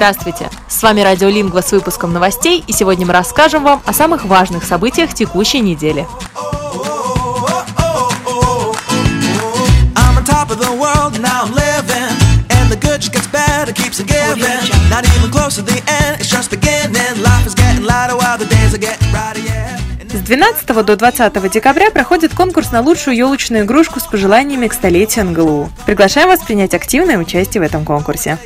Здравствуйте! С вами Радио Лингва с выпуском новостей, и сегодня мы расскажем вам о самых важных событиях текущей недели. 12 до 20 декабря проходит конкурс на лучшую елочную игрушку с пожеланиями к столетию НГЛУ. Приглашаем вас принять активное участие в этом конкурсе.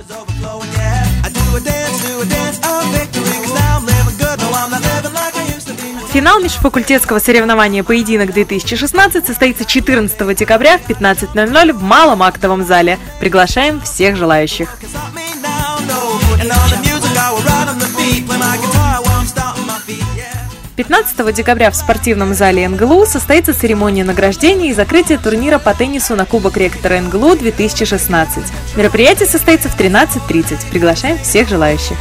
Финал межфакультетского соревнования «Поединок-2016» состоится 14 декабря в 15:00 в Малом актовом зале. Приглашаем всех желающих. 15 декабря в спортивном зале НГЛУ состоится церемония награждения и закрытия турнира по теннису на Кубок ректора НГЛУ 2016. Мероприятие состоится в 13:30. Приглашаем всех желающих.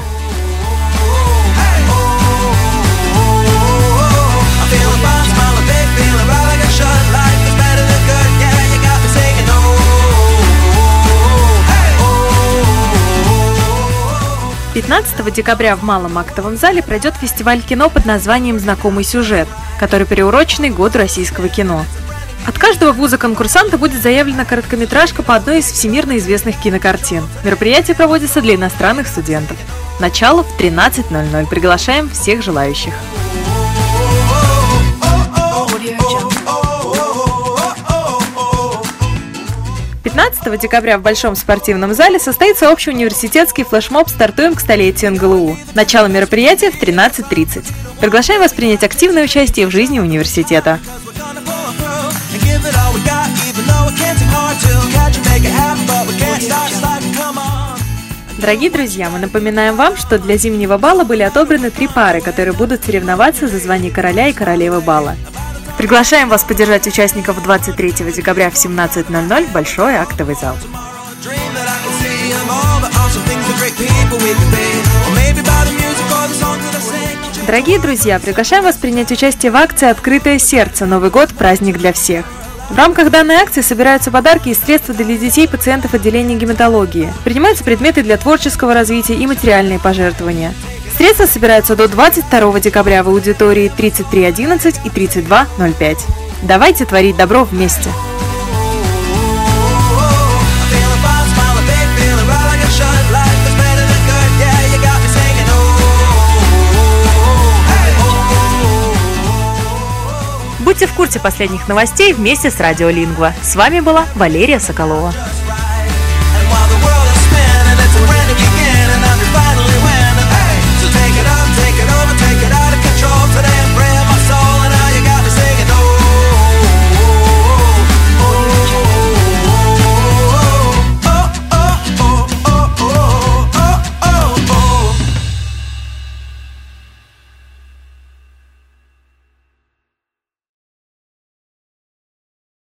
– 15 декабря в Малом актовом зале пройдет фестиваль кино под названием «Знакомый сюжет», который приуроченный к году российского кино. От каждого вуза-конкурсанта будет заявлена короткометражка по одной из всемирно известных кинокартин. Мероприятие проводится для иностранных студентов. Начало в 13:00. Приглашаем всех желающих. 15 декабря в Большом спортивном зале состоится общеуниверситетский флешмоб «Стартуем к столетию НГЛУ». Начало мероприятия в 13:30. Приглашаем вас принять активное участие в жизни университета. Дорогие друзья, мы напоминаем вам, что для зимнего бала были отобраны 3 пары, которые будут соревноваться за звание короля и королевы бала. Приглашаем вас поддержать участников 23 декабря в 17:00 в Большой актовый зал. Дорогие друзья, приглашаем вас принять участие в акции «Открытое сердце. Новый год. Праздник для всех». В рамках данной акции собираются подарки и средства для детей пациентов отделения гематологии. Принимаются предметы для творческого развития и материальные пожертвования. Средства собираются до 22 декабря в аудитории 3311 и 3205. Давайте творить добро вместе! Будьте в курсе последних новостей вместе с Радио Лингва. С вами была Валерия Соколова.